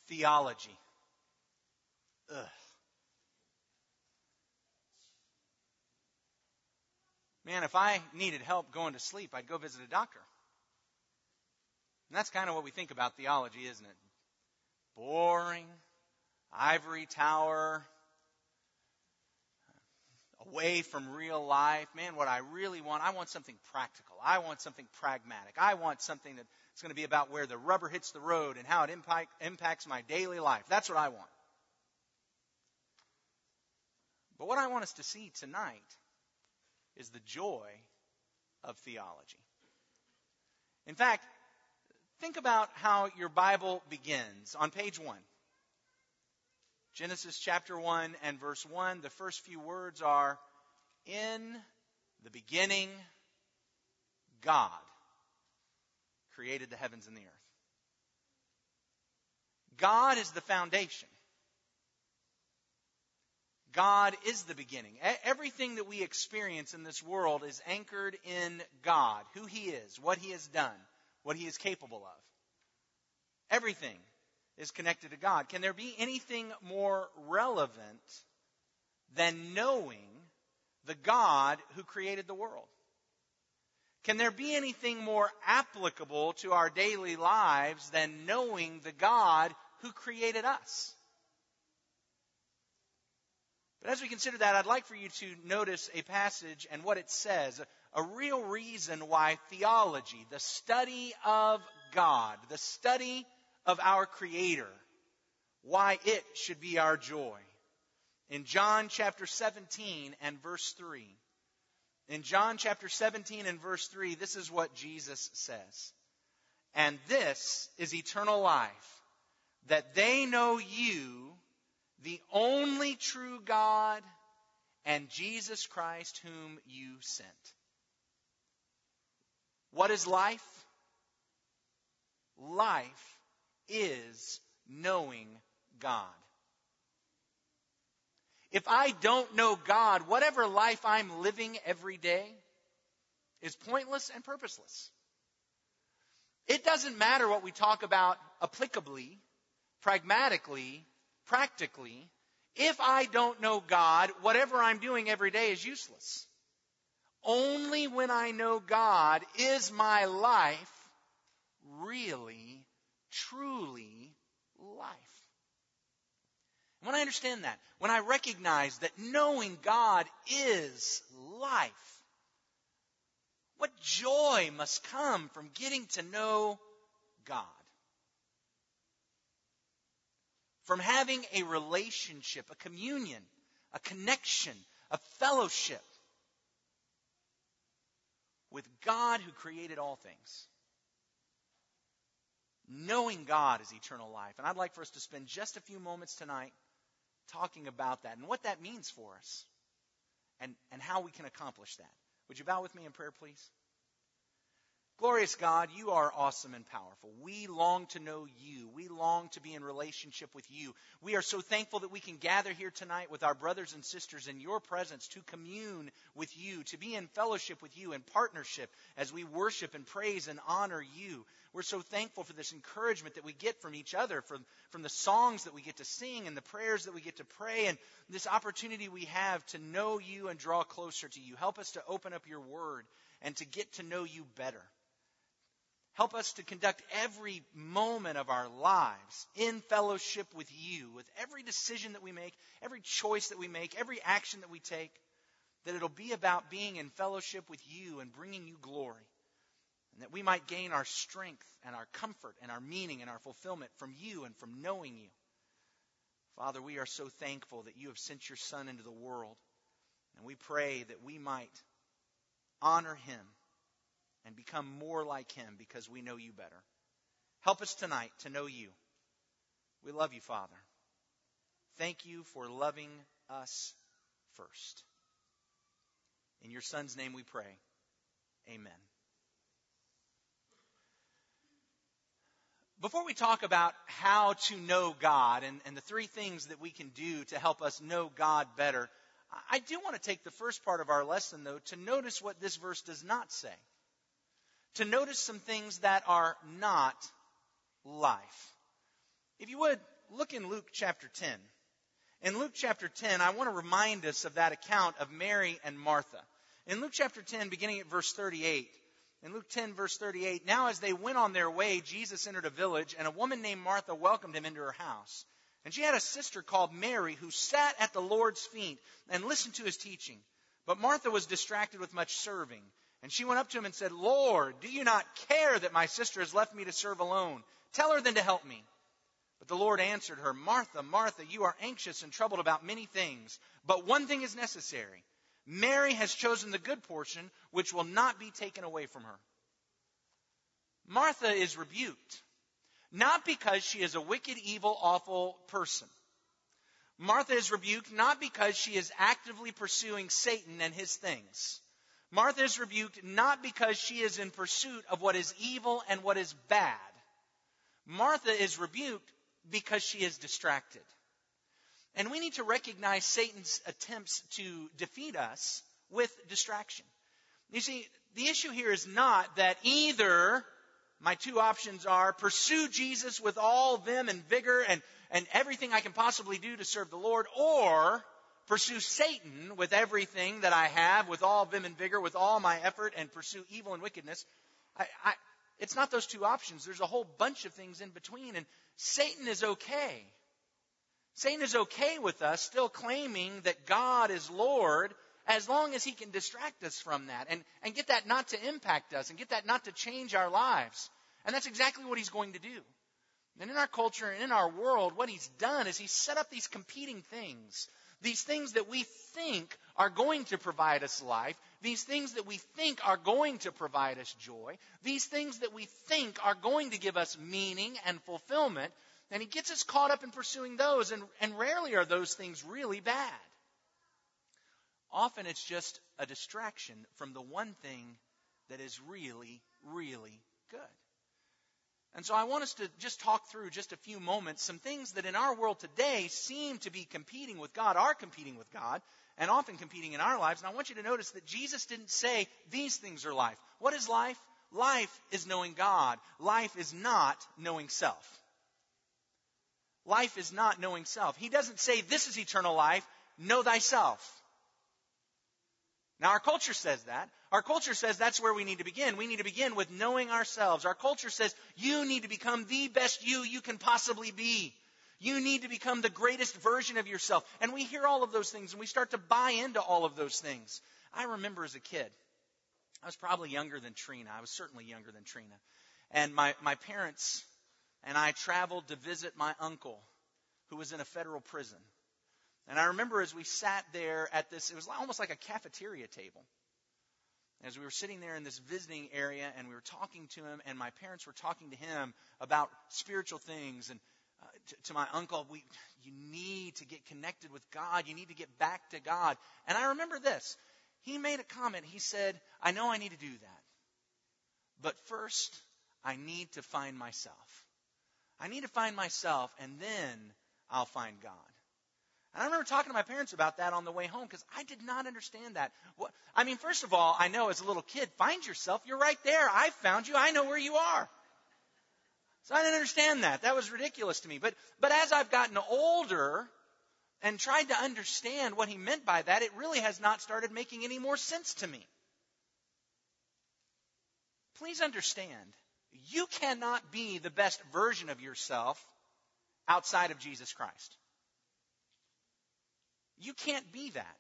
Theology. Ugh. Man, if I needed help going to sleep, I'd go visit a doctor. And that's kind of what we think about theology, isn't it? Boring, ivory tower, away from real life. Man, what I really want, I want something practical. I want something pragmatic. I want something that's going to be about where the rubber hits the road and how it impacts my daily life. That's what I want. But what I want us to see tonight is the joy of theology. In fact, think about how your Bible begins on page 1. Genesis chapter 1 and verse 1, the first few words are, "In the beginning, God created the heavens and the earth." God is the foundation. God is the beginning. Everything that we experience in this world is anchored in God, who He is, what He has done, what He is capable of. Everything is connected to God. Can there be anything more relevant than knowing the God who created the world? Can there be anything more applicable to our daily lives than knowing the God who created us? But as we consider that, I'd like for you to notice a passage and what it says, a real reason why theology, the study of God, the study of our Creator, why it should be our joy. In John chapter 17 and verse 3. In John chapter 17 and verse 3, this is what Jesus says. "And this is eternal life, that they know you, the only true God, and Jesus Christ whom you sent." What is life? Life is knowing God. If I don't know God, whatever life I'm living every day is pointless and purposeless. It doesn't matter what we talk about applicably, pragmatically, practically. If I don't know God, whatever I'm doing every day is useless. Only when I know God is my life really, truly life. When I understand that, when I recognize that knowing God is life, what joy must come from getting to know God. From having a relationship, a communion, a connection, a fellowship with God who created all things. Knowing God is eternal life. And I'd like for us to spend just a few moments tonight talking about that and what that means for us and how we can accomplish that. Would you bow with me in prayer, please? Glorious God, you are awesome and powerful. We long to know you. We long to be in relationship with you. We are so thankful that we can gather here tonight with our brothers and sisters in your presence to commune with you, to be in fellowship with you, in partnership as we worship and praise and honor you. We're so thankful for this encouragement that we get from each other, from the songs that we get to sing and the prayers that we get to pray, and this opportunity we have to know you and draw closer to you. Help us to open up your word and to get to know you better. Help us to conduct every moment of our lives in fellowship with you, with every decision that we make, every choice that we make, every action that we take, that it'll be about being in fellowship with you and bringing you glory, and that we might gain our strength and our comfort and our meaning and our fulfillment from you and from knowing you. Father, we are so thankful that you have sent your Son into the world, and we pray that we might honor him and become more like him because we know you better. Help us tonight to know you. We love you, Father. Thank you for loving us first. In your Son's name we pray. Amen. Before we talk about how to know God and the three things that we can do to help us know God better, I do want to take the first part of our lesson, though, to notice what this verse does not say. To notice some things that are not life. If you would, look in Luke chapter 10. In Luke chapter 10, I want to remind us of that account of Mary and Martha. In Luke chapter 10, beginning at verse 38, in Luke 10, verse 38, now as they went on their way, Jesus entered a village, and a woman named Martha welcomed him into her house. And she had a sister called Mary who sat at the Lord's feet and listened to his teaching. But Martha was distracted with much serving. And she went up to him and said, Lord, do you not care that my sister has left me to serve alone? Tell her then to help me. But the Lord answered her, Martha, Martha, you are anxious and troubled about many things, but one thing is necessary. Mary has chosen the good portion, which will not be taken away from her. Martha is rebuked, not because she is a wicked, evil, awful person. Martha is rebuked not because she is actively pursuing Satan and his things. Martha is rebuked not because she is in pursuit of what is evil and what is bad. Martha is rebuked because she is distracted. And we need to recognize Satan's attempts to defeat us with distraction. You see, the issue here is not that either my two options are pursue Jesus with all vim and vigor and everything I can possibly do to serve the Lord, or pursue Satan with everything that I have, with all vim and vigor, with all my effort, and pursue evil and wickedness. It's not those two options. There's a whole bunch of things in between, and Satan is okay. Satan is okay with us still claiming that God is Lord as long as he can distract us from that and get that not to impact us and get that not to change our lives. And that's exactly what he's going to do. And in our culture and in our world, what he's done is he's set up these competing things. These things that we think are going to provide us life. These things that we think are going to provide us joy. These things that we think are going to give us meaning and fulfillment. And he gets us caught up in pursuing those. And rarely are those things really bad. Often it's just a distraction from the one thing that is really, really good. And so I want us to just talk through just a few moments some things that in our world today seem to be competing with God, are competing with God, and often competing in our lives. And I want you to notice that Jesus didn't say these things are life. What is life? Life is knowing God. Life is not knowing self. Life is not knowing self. He doesn't say this is eternal life, know thyself. Now, our culture says that. Our culture says that's where we need to begin. We need to begin with knowing ourselves. Our culture says you need to become the best you can possibly be. You need to become the greatest version of yourself. And we hear all of those things, and we start to buy into all of those things. I remember as a kid, I was probably younger than Trina. I was certainly younger than Trina. And my parents and I traveled to visit my uncle, who was in a federal prison. And I remember as we sat there at this, it was almost like a cafeteria table. As we were sitting there in this visiting area and we were talking to him, and my parents were talking to him about spiritual things. And to my uncle, you need to get connected with God. You need to get back to God. And I remember this. He made a comment. He said, I know I need to do that. But first, I need to find myself. I need to find myself, and then I'll find God. And I remember talking to my parents about that on the way home because I did not understand that. First of all, I know as a little kid, find yourself. You're right there. I found you. I know where you are. So I didn't understand that. That was ridiculous to me. But as I've gotten older and tried to understand what he meant by that, it really has not started making any more sense to me. Please understand, you cannot be the best version of yourself outside of Jesus Christ. You can't be that.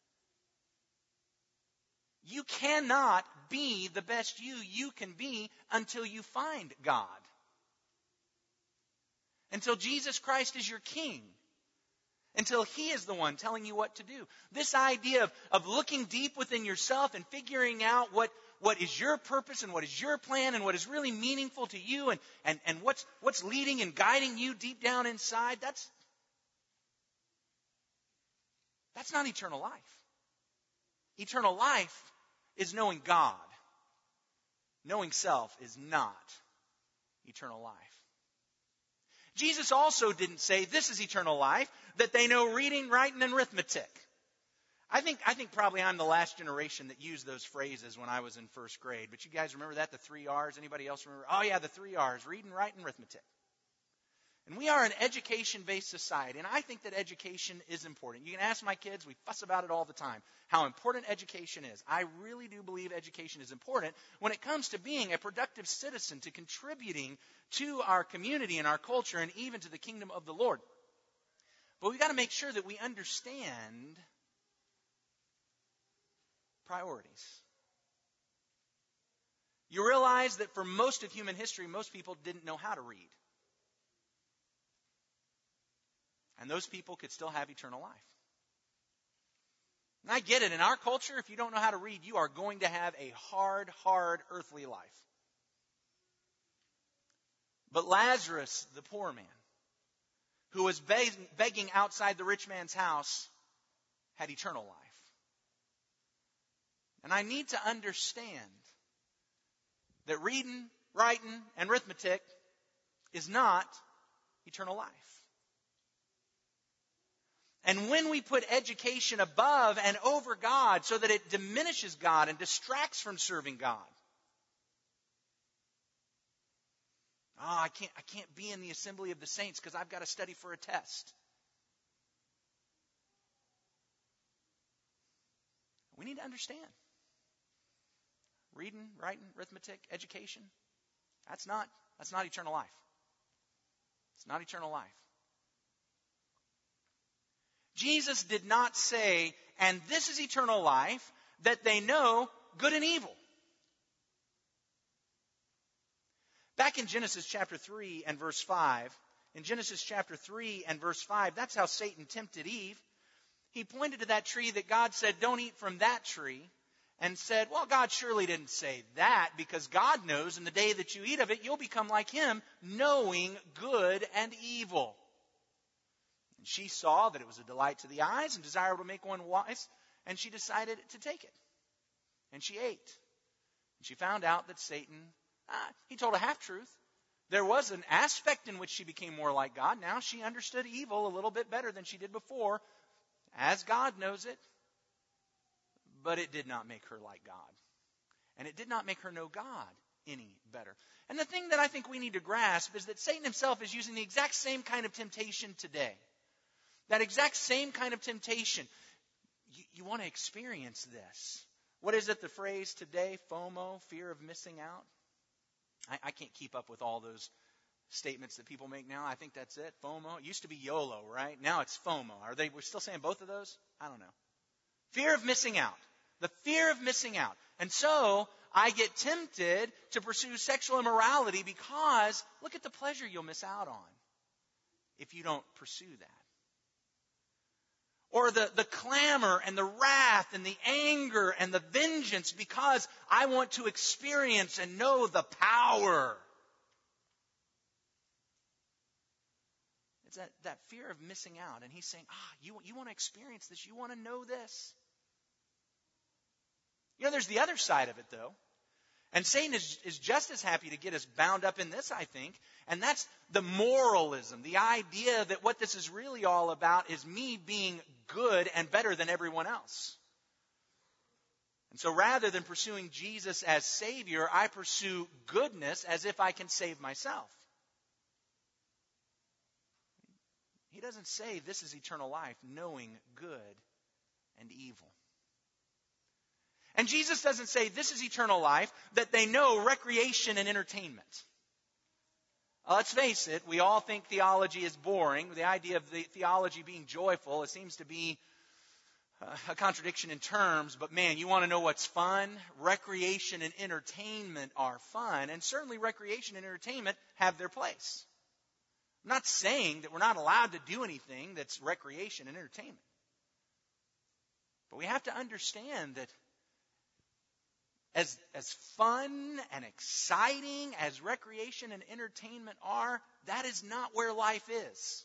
You cannot be the best you can be until you find God. Until Jesus Christ is your King. Until He is the one telling you what to do. This idea of looking deep within yourself and figuring out what is your purpose and what is your plan and what is really meaningful to you and what's leading and guiding you deep down inside, that's not eternal life. Eternal life is knowing God. Knowing self is not eternal life. Jesus also didn't say this is eternal life, that they know reading, writing, and arithmetic. I think probably I'm the last generation that used those phrases when I was in first grade. But you guys remember that, the 3 R's? Anybody else remember? Oh yeah, the 3 R's, reading, writing, arithmetic. And we are an education-based society, and I think that education is important. You can ask my kids, we fuss about it all the time, how important education is. I really do believe education is important when it comes to being a productive citizen, to contributing to our community and our culture, and even to the kingdom of the Lord. But we've got to make sure that we understand priorities. You realize that for most of human history, most people didn't know how to read. And those people could still have eternal life. And I get it. In our culture, if you don't know how to read, you are going to have a hard earthly life. But Lazarus, the poor man, who was begging outside the rich man's house, had eternal life. And I need to understand that reading, writing, and arithmetic is not eternal life. And when we put education above and over God so that it diminishes God and distracts from serving God. Oh, I can't be in the assembly of the saints because I've got to study for a test. We need to understand. Reading, writing, arithmetic, education, that's not eternal life. It's not eternal life. Jesus did not say, and this is eternal life, that they know good and evil. Back in Genesis chapter 3 and verse 5, that's how Satan tempted Eve. He pointed to that tree that God said, don't eat from that tree, and said, well, God surely didn't say that, because God knows in the day that you eat of it, you'll become like Him, knowing good and evil. And she saw that it was a delight to the eyes and desirable to make one wise, and she decided to take it. And she ate. And she found out that Satan, he told a half-truth. There was an aspect in which she became more like God. Now she understood evil a little bit better than she did before, as God knows it. But it did not make her like God. And it did not make her know God any better. And the thing that I think we need to grasp is that Satan himself is using the exact same kind of temptation today. That exact same kind of temptation. You want to experience this. What is it, the phrase today? FOMO, fear of missing out? I can't keep up with all those statements that people make now. I think that's it. FOMO. It used to be YOLO, right? Now it's FOMO. We're still saying both of those? I don't know. Fear of missing out. The fear of missing out. And so I get tempted to pursue sexual immorality because look at the pleasure you'll miss out on if you don't pursue that. Or the clamor and the wrath and the anger and the vengeance because I want to experience and know the power. It's that fear of missing out. And he's saying, you want to experience this. You want to know this. There's the other side of it, though. And Satan is just as happy to get us bound up in this, I think. And that's the moralism. The idea that what this is really all about is me being good and better than everyone else. And so rather than pursuing Jesus as Savior, I pursue goodness as if I can save myself. He doesn't say this is eternal life, knowing good and evil. And Jesus doesn't say this is eternal life, that they know recreation and entertainment. Let's face it, we all think theology is boring. The idea of the theology being joyful, it seems to be a contradiction in terms. But man, you want to know what's fun? Recreation and entertainment are fun. And certainly recreation and entertainment have their place. I'm not saying that we're not allowed to do anything that's recreation and entertainment. But we have to understand that as fun and exciting as recreation and entertainment are, that is not where life is.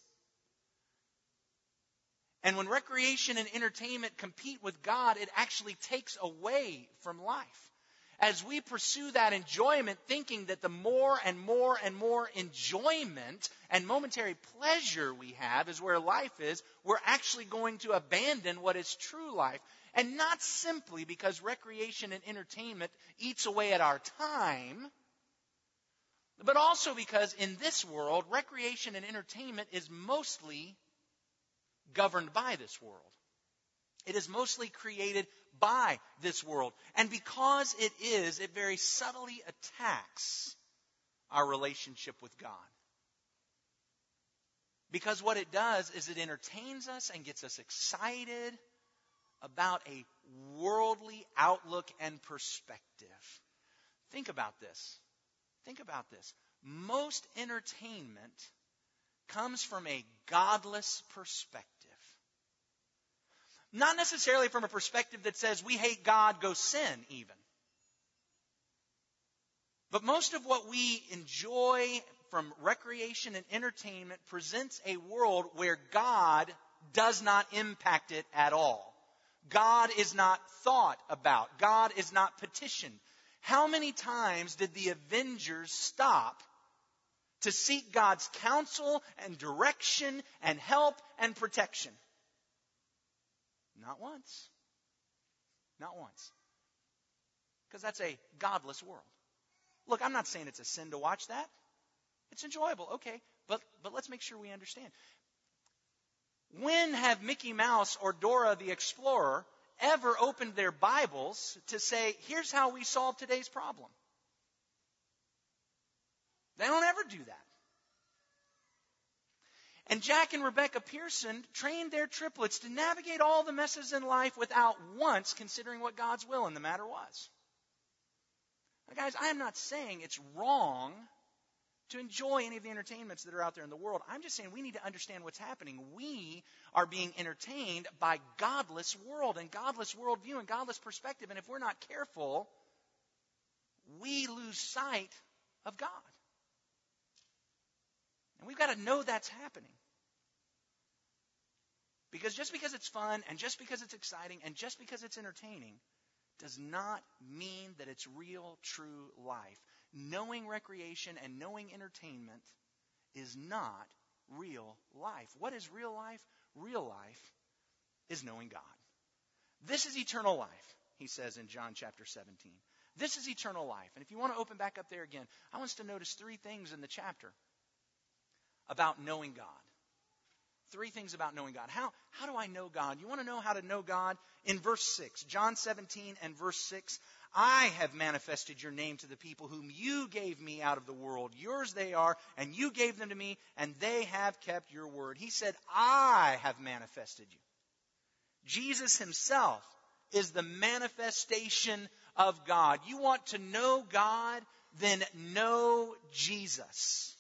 And when recreation and entertainment compete with God, it actually takes away from life. As we pursue that enjoyment, thinking that the more and more and more enjoyment and momentary pleasure we have is where life is, we're actually going to abandon what is true life. And not simply because recreation and entertainment eats away at our time, but also because in this world, recreation and entertainment is mostly governed by this world. It is mostly created by this world. And because it is, it very subtly attacks our relationship with God. Because what it does is it entertains us and gets us excited about a worldly outlook and perspective. Think about this. Think about this. Most entertainment comes from a godless perspective. Not necessarily from a perspective that says we hate God, go sin even. But most of what we enjoy from recreation and entertainment presents a world where God does not impact it at all. God is not thought about. God is not petitioned. How many times did the Avengers stop to seek God's counsel and direction and help and protection? Not once. Not once. Because that's a godless world. Look, I'm not saying it's a sin to watch that. It's enjoyable, okay. But let's make sure we understand. When have Mickey Mouse or Dora the Explorer ever opened their Bibles to say, here's how we solve today's problem? They don't ever do that. And Jack and Rebecca Pearson trained their triplets to navigate all the messes in life without once considering what God's will in the matter was. Now, guys, I am not saying it's wrong to enjoy any of the entertainments that are out there in the world. I'm just saying we need to understand what's happening. We are being entertained by godless world and godless worldview and godless perspective. And if we're not careful, we lose sight of God. And we've got to know that's happening. Because just because it's fun and just because it's exciting and just because it's entertaining does not mean that it's real, true life. Knowing recreation and knowing entertainment is not real life. What is real life? Real life is knowing God. This is eternal life, he says in John chapter 17. This is eternal life. And if you want to open back up there again, I want us to notice three things in the chapter about knowing God. Three things about knowing God. How do I know God? You want to know how to know God? In verse 6, John 17 and verse 6, I have manifested your name to the people whom you gave me out of the world. Yours they are, and you gave them to me, and they have kept your word. He said, I have manifested you. Jesus himself is the manifestation of God. You want to know God? Then know Jesus.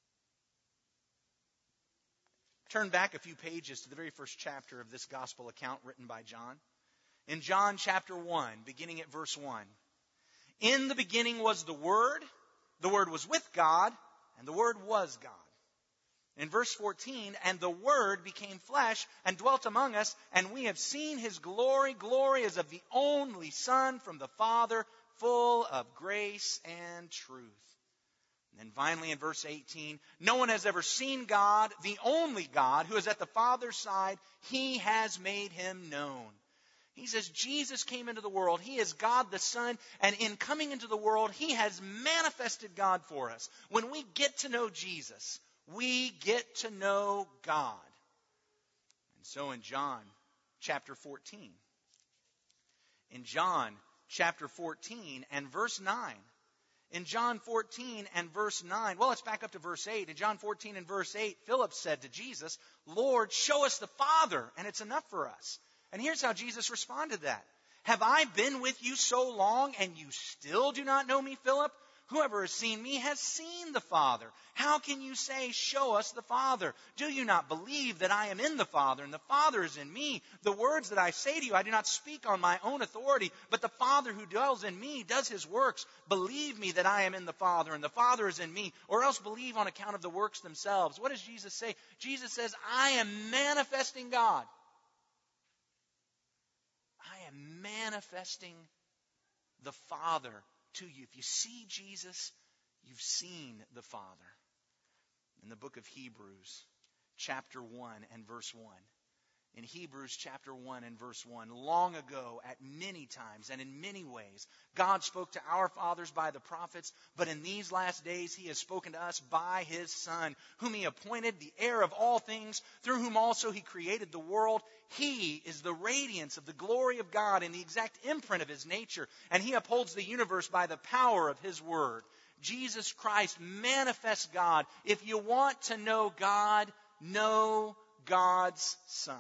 Turn back a few pages to the very first chapter of this gospel account written by John. In John chapter 1, beginning at verse 1. In the beginning was the Word was with God, and the Word was God. In verse 14, and the Word became flesh and dwelt among us, and we have seen his glory. Glory as of the only Son from the Father, full of grace and truth. And then finally in verse 18, no one has ever seen God, the only God who is at the Father's side. He has made him known. He says Jesus came into the world. He is God the Son. And in coming into the world, he has manifested God for us. When we get to know Jesus, we get to know God. And so in John chapter 14, in John chapter 14 and verse 9, in John 14 and verse 9, well, let's back up to verse 8. In John 14 and verse 8, Philip said to Jesus, Lord, show us the Father, and it's enough for us. And here's how Jesus responded to that. Have I been with you so long, and you still do not know me, Philip? Whoever has seen me has seen the Father. How can you say, show us the Father? Do you not believe that I am in the Father, and the Father is in me? The words that I say to you, I do not speak on my own authority, but the Father who dwells in me does his works. Believe me that I am in the Father, and the Father is in me, or else believe on account of the works themselves. What does Jesus say? Jesus says, I am manifesting God. I am manifesting the Father to you. If you see Jesus, you've seen the Father. In the book of Hebrews, chapter 1 and verse 1, in Hebrews chapter 1 and verse 1. Long ago, at many times and in many ways, God spoke to our fathers by the prophets, but in these last days he has spoken to us by his Son, whom he appointed the heir of all things, through whom also he created the world. He is the radiance of the glory of God and the exact imprint of his nature, and he upholds the universe by the power of his word. Jesus Christ manifests God. If you want to know God, know God's Son.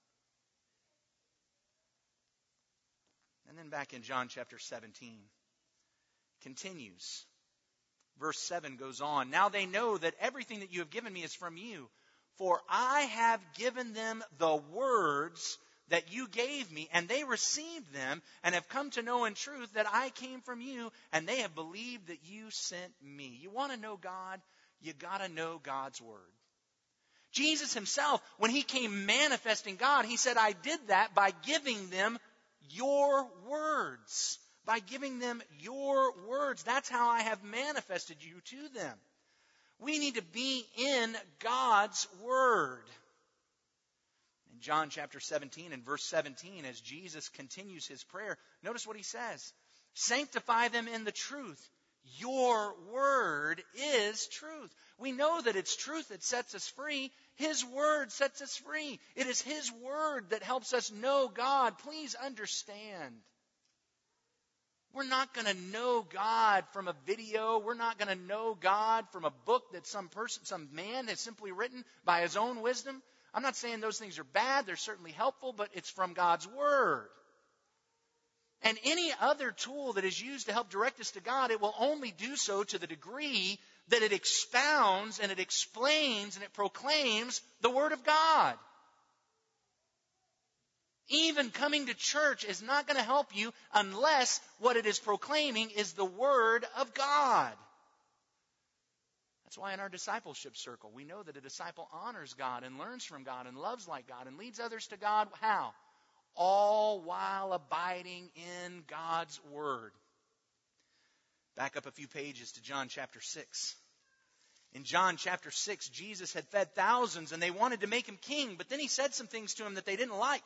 And then back in John chapter 17, continues. Verse 7 goes on. Now they know that everything that you have given me is from you, for I have given them the words that you gave me, and they received them, and have come to know in truth that I came from you, and they have believed that you sent me. You want to know God? You got to know God's word. Jesus himself, when he came manifesting God, he said, I did that by giving them your words. By giving them your words. That's how I have manifested you to them. We need to be in God's word. In John chapter 17 and verse 17, as Jesus continues his prayer, notice what he says. Sanctify them in the truth. Your word is truth. We know that it's truth that sets us free. His word sets us free. It is his word that helps us know God. Please understand. We're not going to know God from a video. We're not going to know God from a book that some man has simply written by his own wisdom. I'm not saying those things are bad. They're certainly helpful, but it's from God's word. And any other tool that is used to help direct us to God, it will only do so to the degree that it expounds and it explains and it proclaims the Word of God. Even coming to church is not going to help you unless what it is proclaiming is the Word of God. That's why in our discipleship circle, we know that a disciple honors God and learns from God and loves like God and leads others to God. How? All while abiding in God's Word. Back up a few pages to John chapter 6. In John chapter 6, Jesus had fed thousands and they wanted to make him king, but then he said some things to him that they didn't like.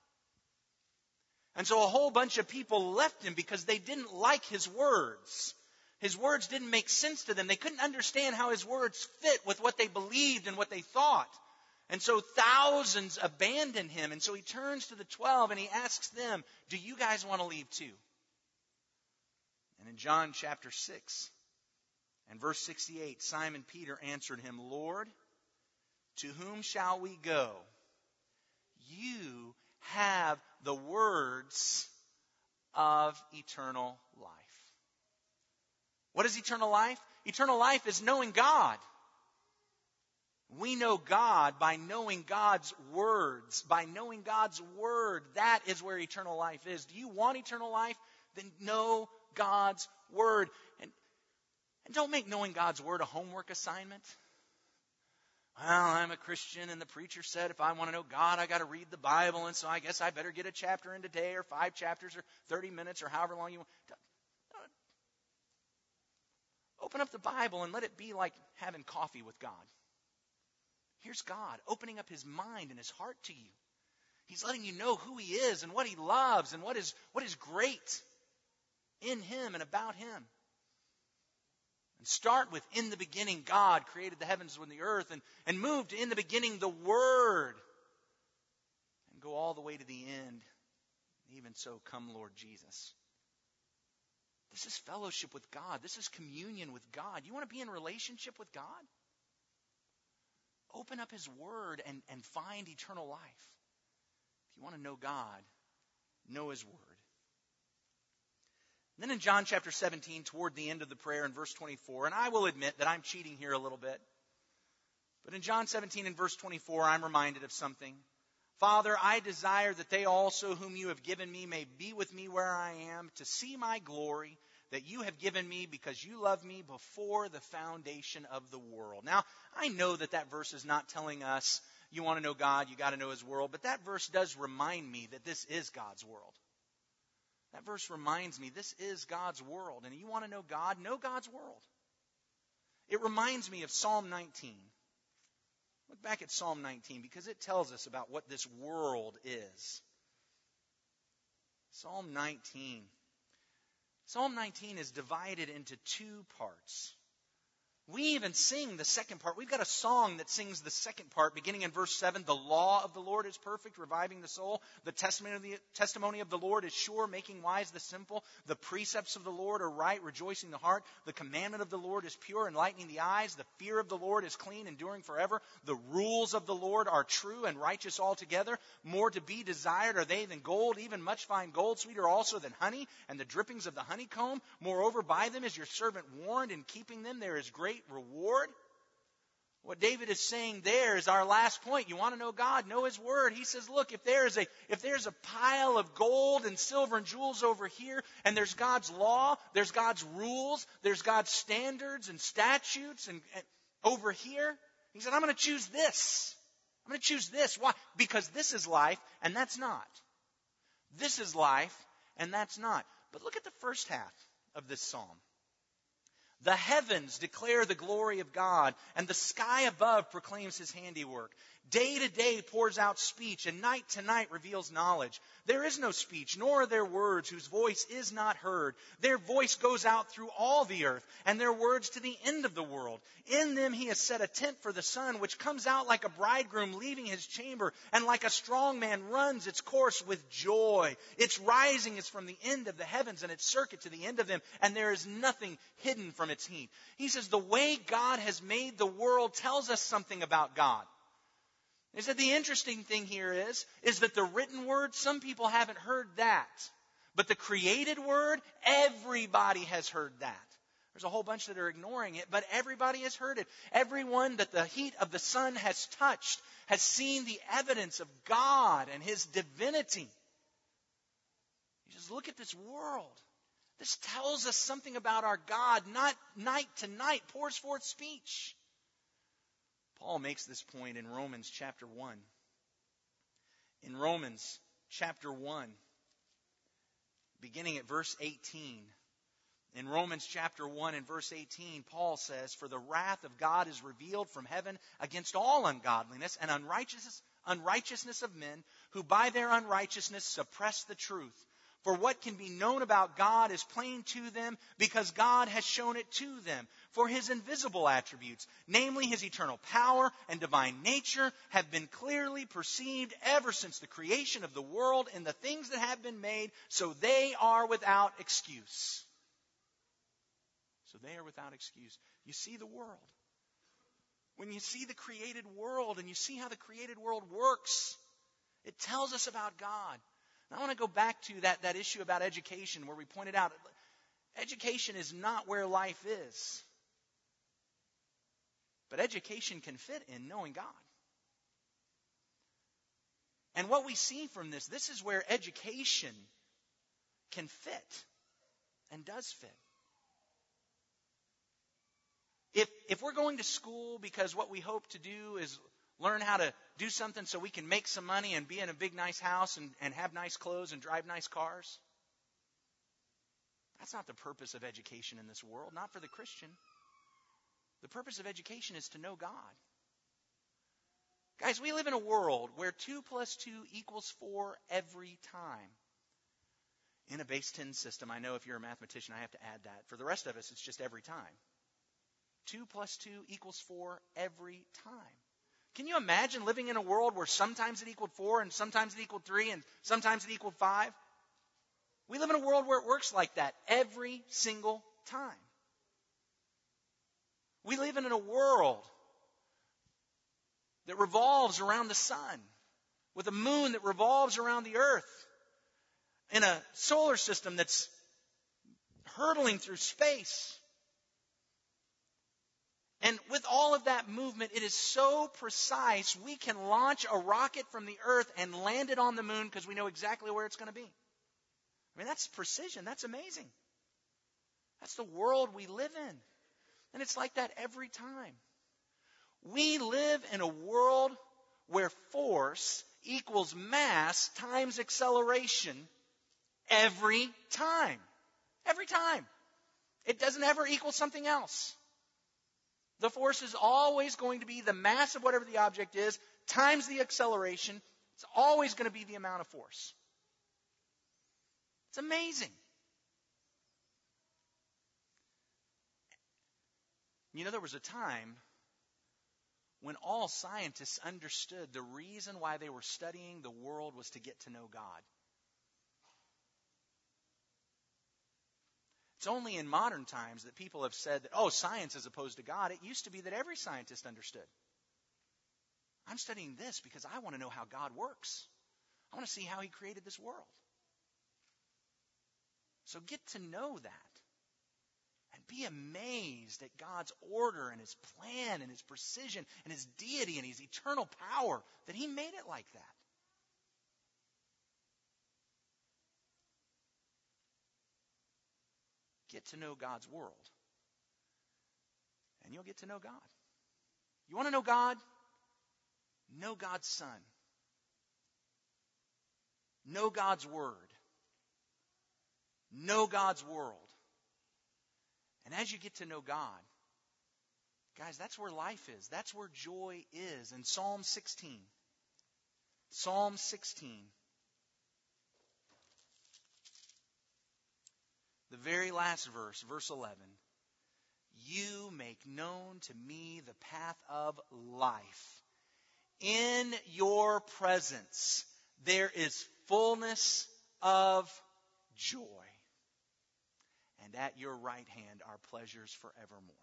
And so a whole bunch of people left him because they didn't like his words. His words didn't make sense to them. They couldn't understand how his words fit with what they believed and what they thought. And so thousands abandoned him. And so he turns to the 12 and he asks them, do you guys want to leave too? And in John chapter 6 and verse 68, Simon Peter answered him, Lord, to whom shall we go? You have the words of eternal life. What is eternal life? Eternal life is knowing God. We know God by knowing God's words. By knowing God's word, that is where eternal life is. Do you want eternal life? Then know God's word. And don't make knowing God's word a homework assignment. Well, I'm a Christian and the preacher said if I want to know God, I got to read the Bible, and so I guess I better get a chapter in today or 5 chapters or 30 minutes or however long you want. Open up the Bible and let it be like having coffee with God. Here's God opening up his mind and his heart to you. He's letting you know who he is and what he loves and what is great in him and about him. And start with, in the beginning, God created the heavens and the earth, and move to, in the beginning, the Word. And go all the way to the end. Even so, come Lord Jesus. This is fellowship with God. This is communion with God. You want to be in relationship with God? Open up his Word and find eternal life. If you want to know God, know his Word. Then in John chapter 17, toward the end of the prayer in verse 24, and I will admit that I'm cheating here a little bit, but in John 17 and verse 24, I'm reminded of something. Father, I desire that they also whom you have given me may be with me where I am, to see my glory that you have given me because you loved me before the foundation of the world. Now, I know that verse is not telling us you want to know God, you got to know his world, but that verse does remind me that this is God's world. That verse reminds me this is God's world. And you want to know God? Know God's world. It reminds me of Psalm 19. Look back at Psalm 19 because it tells us about what this world is. Psalm 19. Psalm 19 is divided into two parts. We even sing the second part. We've got a song that sings the second part, beginning in verse 7. The law of the Lord is perfect, reviving the soul. The testimony of the Lord is sure, making wise the simple. The precepts of the Lord are right, rejoicing the heart. The commandment of the Lord is pure, enlightening the eyes. The fear of the Lord is clean, enduring forever. The rules of the Lord are true and righteous altogether. More to be desired are they than gold, even much fine gold, sweeter also than honey, and the drippings of the honeycomb. Moreover, by them is your servant warned, in keeping them there is great reward. What David is saying there is our last point. You want to know God? Know His Word. He says, look, if there's a pile of gold and silver and jewels over here, and there's God's law, there's God's rules, there's God's standards and statutes and over here, he said, I'm going to choose this. I'm going to choose this. Why? Because this is life and that's not. This is life and that's not. But look at the first half of this psalm. The heavens declare the glory of God, and the sky above proclaims His handiwork. Day to day pours out speech, and night to night reveals knowledge. There is no speech, nor are there words whose voice is not heard. Their voice goes out through all the earth, and their words to the end of the world. In them He has set a tent for the sun, which comes out like a bridegroom leaving his chamber, and like a strong man runs its course with joy. Its rising is from the end of the heavens, and its circuit to the end of them, and there is nothing hidden from its heat. He says the way God has made the world tells us something about God. He said the interesting thing here is that the written word, some people haven't heard that. But the created word, everybody has heard that. There's a whole bunch that are ignoring it, but everybody has heard it. Everyone that the heat of the sun has touched has seen the evidence of God and His divinity. He says, look at this world. This tells us something about our God. Not night to night pours forth speech. Paul makes this point in Romans chapter 1. In Romans chapter 1, beginning at verse 18. In Romans chapter 1 and verse 18, Paul says, For the wrath of God is revealed from heaven against all ungodliness and unrighteousness of men, who by their unrighteousness suppress the truth. For what can be known about God is plain to them, because God has shown it to them. For His invisible attributes, namely His eternal power and divine nature, have been clearly perceived ever since the creation of the world in the things that have been made, so they are without excuse. So they are without excuse. You see the world. When you see the created world and you see how the created world works, it tells us about God. I want to go back to that issue about education where we pointed out education is not where life is. But education can fit in knowing God. And what we see from this is where education can fit and does fit. If we're going to school because what we hope to do is learn how to do something so we can make some money and be in a big nice house and have nice clothes and drive nice cars, that's not the purpose of education in this world, not for the Christian. The purpose of education is to know God. Guys, we live in a world where 2 + 2 = 4 every time. In a base 10 system, I know if you're a mathematician, I have to add that. For the rest of us, it's just every time. 2 + 2 = 4 every time. Can you imagine living in a world where sometimes it equaled 4 and sometimes it equaled 3 and sometimes it equaled 5? We live in a world where it works like that every single time. We live in a world that revolves around the sun, with a moon that revolves around the earth, in a solar system that's hurtling through space. And with all of that movement, it is so precise, we can launch a rocket from the earth and land it on the moon because we know exactly where it's going to be. I mean, that's precision. That's amazing. That's the world we live in. And it's like that every time. We live in a world where force equals mass times acceleration every time. Every time. It doesn't ever equal something else. The force is always going to be the mass of whatever the object is times the acceleration. It's always going to be the amount of force. It's amazing. You know, there was a time when all scientists understood the reason why they were studying the world was to get to know God. It's only in modern times that people have said that, oh, science is opposed to God. It used to be that every scientist understood. I'm studying this because I want to know how God works. I want to see how He created this world. So get to know that. And be amazed at God's order and His plan and His precision and His deity and His eternal power that He made it like that. Get to know God's world. And you'll get to know God. You want to know God? Know God's Son. Know God's Word. Know God's world. And as you get to know God, guys, that's where life is. That's where joy is. In Psalm 16. Psalm 16. The very last verse, verse 11. You make known to me the path of life. In your presence there is fullness of joy. And at your right hand are pleasures forevermore.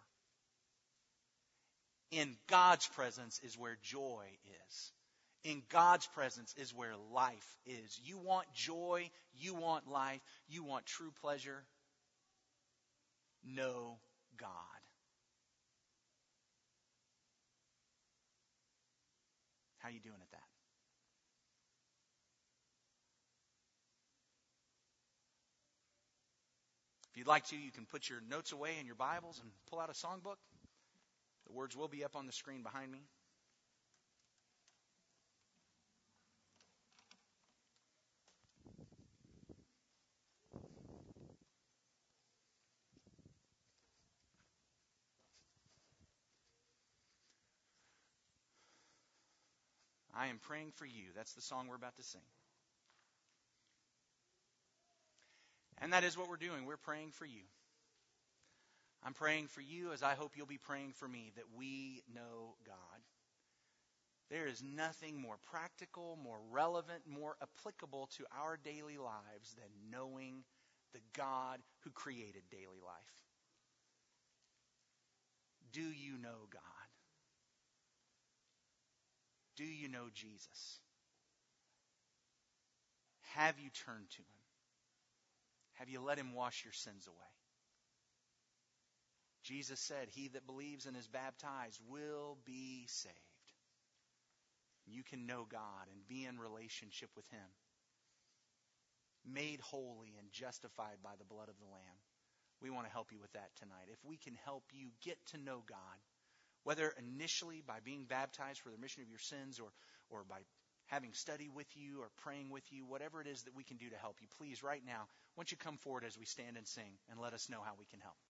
In God's presence is where joy is. In God's presence is where life is. You want joy, you want life, you want true pleasure. Know God. How are you doing at that? If you'd like to, you can put your notes away in your Bibles and pull out a songbook. The words will be up on the screen behind me. I am praying for you. That's the song we're about to sing. And that is what we're doing. We're praying for you. I'm praying for you as I hope you'll be praying for me, that we know God. There is nothing more practical, more relevant, more applicable to our daily lives than knowing the God who created daily life. Do you know God? Do you know Jesus? Have you turned to Him? Have you let Him wash your sins away? Jesus said, he that believes and is baptized will be saved. You can know God and be in relationship with Him. Made holy and justified by the blood of the Lamb. We want to help you with that tonight. If we can help you get to know God, whether initially by being baptized for the remission of your sins or by having study with you or praying with you, whatever it is that we can do to help you, please, right now, why don't you come forward as we stand and sing and let us know how we can help.